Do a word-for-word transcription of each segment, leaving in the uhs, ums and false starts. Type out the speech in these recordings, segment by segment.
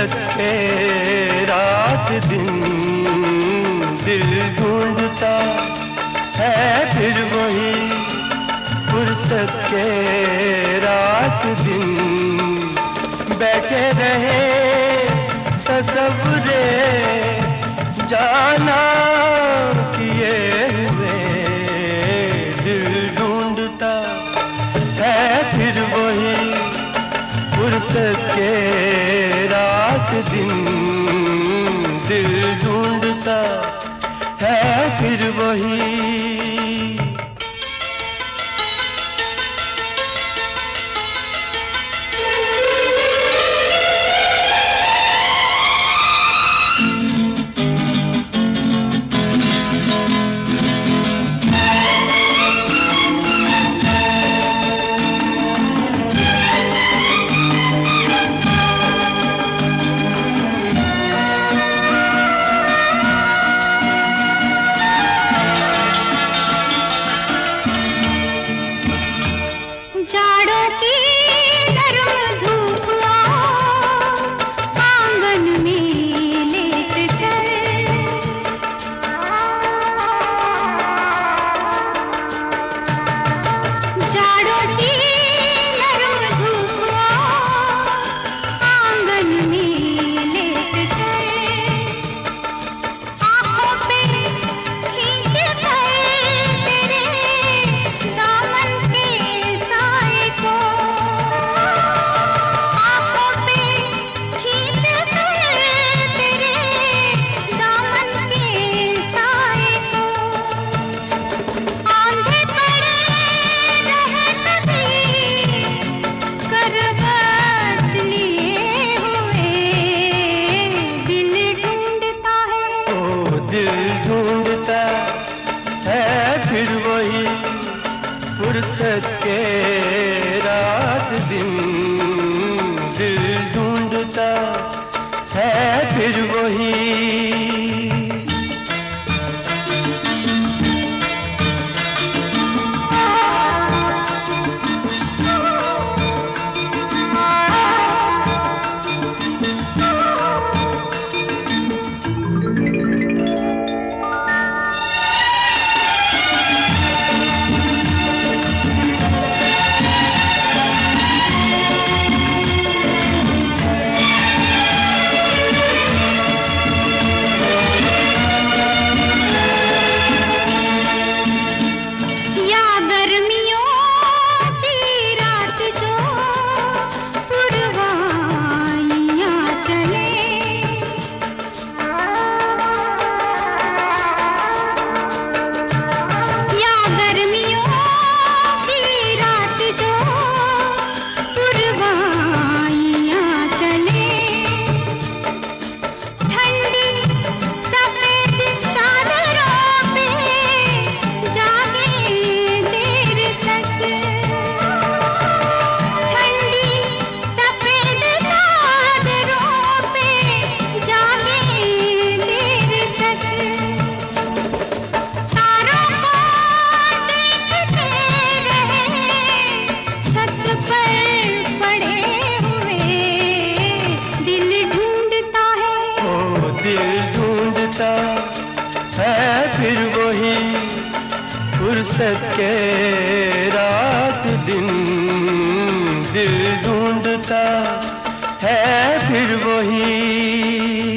फुर्सत के रात दिन दिल ढूंढता है फिर वही फुर्सत के रात दिन बैठे रहे तसव्वुरे जाना किए हुए दिल ढूंढता है फिर वही फुर्सत के रात दिन दिल ढूंढता है फिर वही। जाड़ों की गर्म धूप आंगन में लेट कर जाड़ों की गर्म धूप आंगन में लेट कर आंखों पे खींच कर तेरे दामन के साए को आंखों पे खींच कर तेरे दामन के साए को आंधे पड़े रहे कभी करवट लिए हुए दिल ढूंढता है ओ दिल ढूंढता है फिर वही फुर्सत के रात दिन दिल ढूंढता है फिर वही। या गर्मियों की रात जो पुरवाइयां चले या गर्मियों की रात जो पुरवाइयां चले ठंडी सफेद चादरों पे जागे देर तक ठंडी सफेद चादरों पे जागे देर तक तारों को देखते रहे छत पर पड़े हुए दिल ढूंढता है ओ दिल ढूंढता है फिर वही फुर्सत के रात दिन दिल ढूंढता है फिर वही।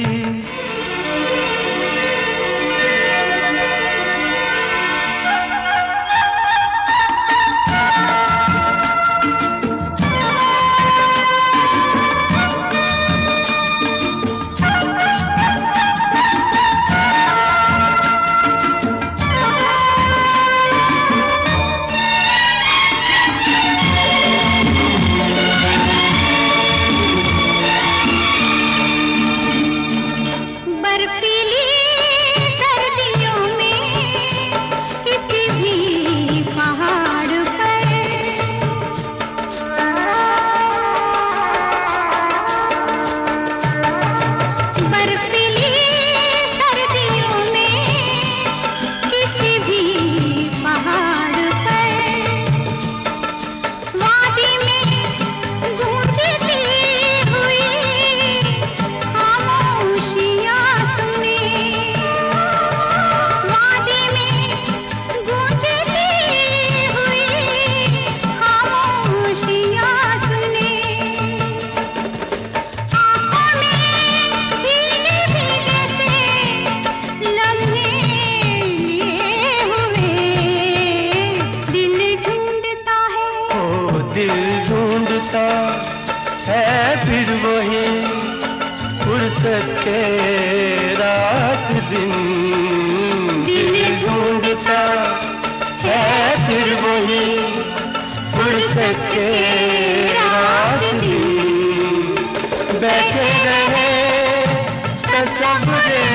दिल ढूंढता है फिर वही फुर्सत के रात दिन। दिल ढूंढता है फिर वही फुर्सत के रात दिन। बैठे रहे तसव्वुरे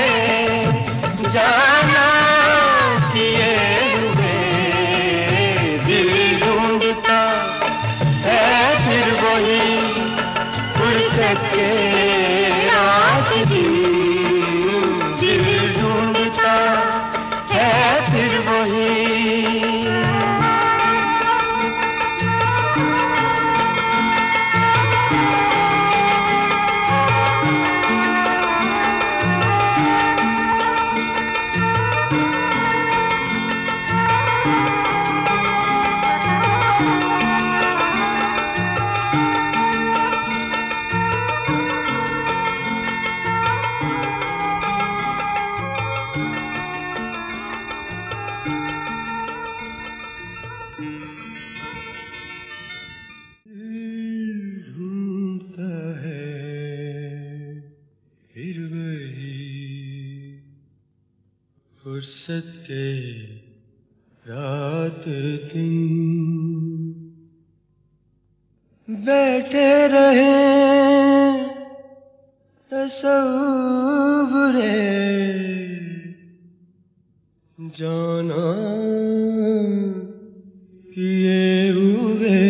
जाना किए हुए। दिल ढूंढता है फिर वही फुर्सत के रात दिन। दिल ढूंढता है फिर वही। ढूंढता है फिर वही फुर्सत के रात दिन। बैठे रहे तसव्वुरे जाना किए हुए।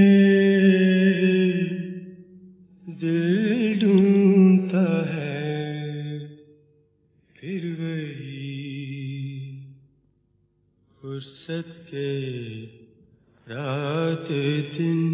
दिल ढूंढता है फिर वही फुर्सत के रात दिन।